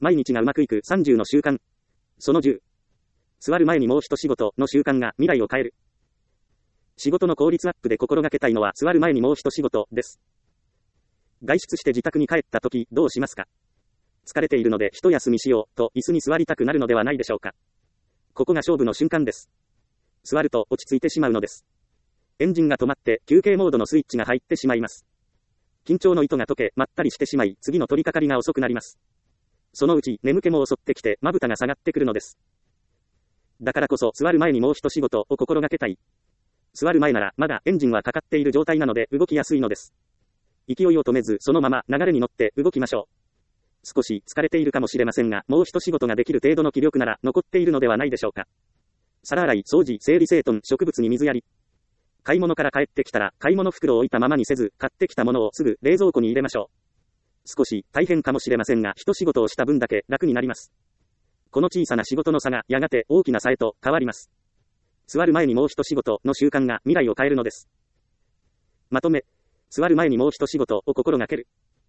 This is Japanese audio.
毎日がうまくいく30の習慣。その10。座る前にもう一仕事の習慣が未来を変える。仕事の効率アップで心がけたいのは座る前にもう一仕事です。外出して自宅に帰った時どうしますか？疲れているので一休みしようと椅子に座りたくなるのではないでしょうか。ここが勝負の瞬間です。座ると落ち着いてしまうのです。エンジンが止まって休憩モードのスイッチが入ってしまいます。緊張の糸が解け、まったりしてしまい、次の取り掛かりが遅くなります。そのうち眠気も襲ってきて、まぶたが下がってくるのです。だからこそ座る前にもう一仕事を心がけたい。座る前ならまだエンジンはかかっている状態なので動きやすいのです。勢いを止めずそのまま流れに乗って動きましょう。少し疲れているかもしれませんが、もう一仕事ができる程度の気力なら残っているのではないでしょうか。皿洗い、掃除、整理整頓、植物に水やり。買い物から帰ってきたら買い物袋を置いたままにせず、買ってきたものをすぐ冷蔵庫に入れましょう。少し大変かもしれませんが、一仕事をした分だけ楽になります。この小さな仕事の差がやがて大きな差へと変わります。座る前にもう一仕事の習慣が未来を変えるのです。まとめ、座る前にもう一仕事を心がける。